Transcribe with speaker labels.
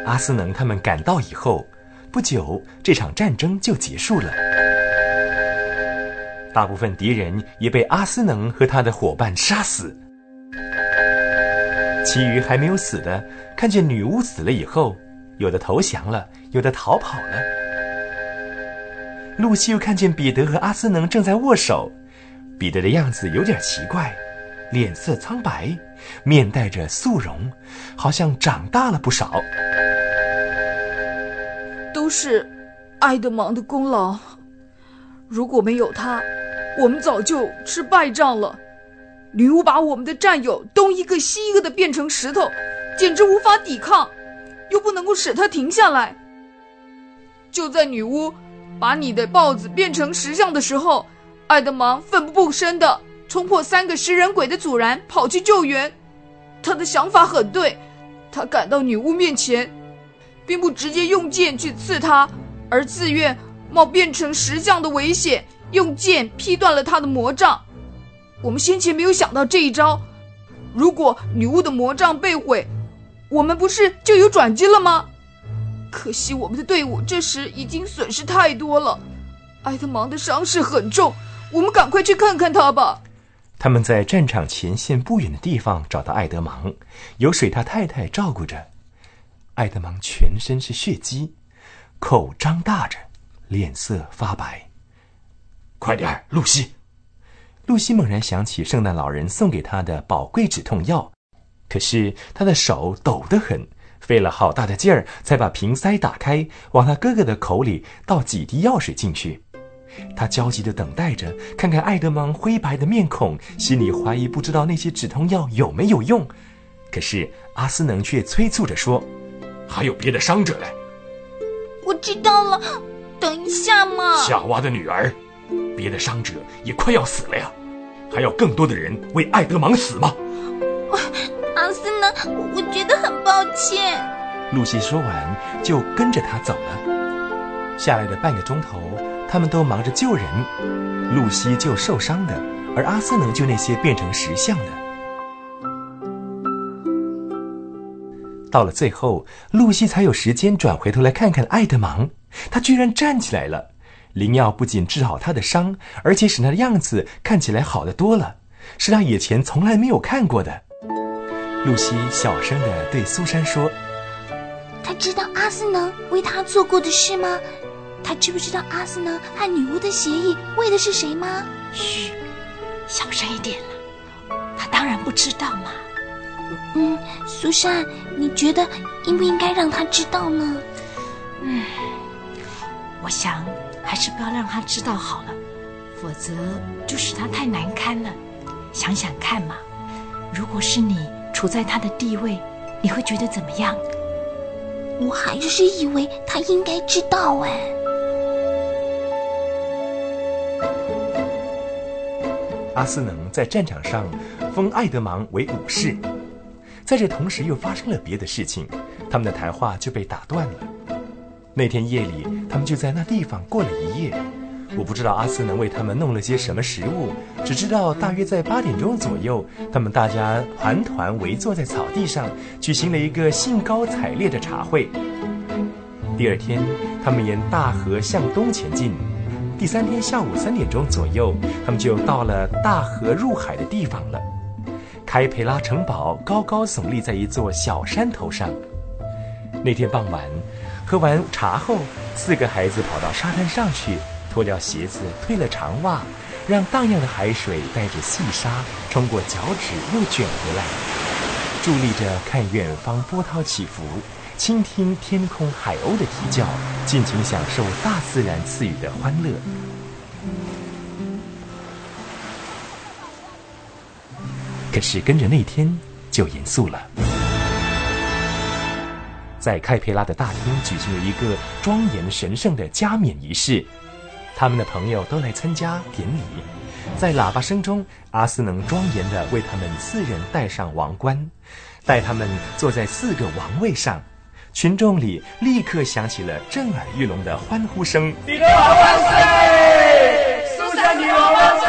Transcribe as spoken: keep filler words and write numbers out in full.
Speaker 1: 阿斯能他们赶到以后，不久这场战争就结束了。大部分敌人也被阿斯能和他的伙伴杀死，其余还没有死的，看见女巫死了以后，有的投降了，有的逃跑了。露西又看见彼得和阿斯能正在握手，彼得的样子有点奇怪，脸色苍白，面带着肃容，好像长大了不少。
Speaker 2: 都是爱德芒的功劳，如果没有他，我们早就吃败仗了。女巫把我们的战友东一个西一个的变成石头，简直无法抵抗，又不能够使他停下来。就在女巫把你的豹子变成石像的时候，爱德芒奋不顾身地冲破三个食人鬼的阻拦，跑去救援。他的想法很对，他赶到女巫面前，并不直接用剑去刺她，而自愿冒变成石像的危险，用剑劈断了她的魔杖。我们先前没有想到这一招，如果女巫的魔杖被毁，我们不是就有转机了吗？可惜我们的队伍这时已经损失太多了，埃德芒的伤势很重，我们赶快去看看他吧。
Speaker 1: 他们在战场前线不远的地方找到爱德芒，由水獭太太照顾着。爱德芒全身是血迹，口张大着，脸色发白。快点，露西！露西猛然想起圣诞老人送给她的宝贵止痛药，可是她的手抖得很，费了好大的劲儿才把瓶塞打开，往她哥哥的口里倒几滴药水进去。她焦急地等待着，看看爱德芒灰白的面孔，心里怀疑不知道那些止痛药有没有用。可是阿斯能却催促着说，还有别的伤者嘞。
Speaker 3: 我知道了，等一下嘛。
Speaker 4: 夏娃的女儿，别的伤者也快要死了呀，还要更多的人为爱德芒死吗？
Speaker 3: 阿斯能，我觉得很抱歉。
Speaker 1: 露西说完就跟着他走了。下来的半个钟头，他们都忙着救人，露西救受伤的，而阿斯能救那些变成石像的。到了最后，露西才有时间转回头来看看爱德芒，他居然站起来了。灵药不仅治好他的伤，而且使他的样子看起来好得多了，是他以前从来没有看过的。露西小声地对苏珊说，
Speaker 3: 他知道阿斯能为他做过的事吗？他知不知道阿斯能和女巫的协议为的是谁吗？
Speaker 5: 嘘，小声一点了，他当然不知道嘛。
Speaker 3: 嗯，苏珊，你觉得应不应该让他知道呢？
Speaker 5: 嗯，我想还是不要让他知道好了，否则就使他太难堪了。想想看嘛，如果是你处在他的地位，你会觉得怎么样？
Speaker 3: 我还是以为他应该知道哎。
Speaker 1: 阿斯能在战场上封爱德芒为武士，在这同时又发生了别的事情，他们的谈话就被打断了。那天夜里，他们就在那地方过了一夜。我不知道阿斯能为他们弄了些什么食物，只知道大约在八点钟左右，他们大家团团围坐在草地上，举行了一个兴高采烈的茶会。第二天，他们沿大河向东前进。第三天下午三点钟左右，他们就到了大河入海的地方了。开培拉城堡高高耸立在一座小山头上。那天傍晚，喝完茶后，四个孩子跑到沙滩上去，脱掉鞋子，褪了长袜，让荡漾的海水带着细沙冲过脚趾又卷回来，伫立着看远方波涛起伏，倾听天空海鸥的啼叫，尽情享受大自然赐予的欢乐。可是跟着那天就严肃了。在开培拉的大厅举行了一个庄严神圣的加冕仪式，他们的朋友都来参加典礼。在喇叭声中，阿斯能庄严地为他们四人戴上王冠，带他们坐在四个王位上。群众里立刻响起了震耳欲聋的欢呼声：
Speaker 6: 彼得王万岁！苏珊女王万岁！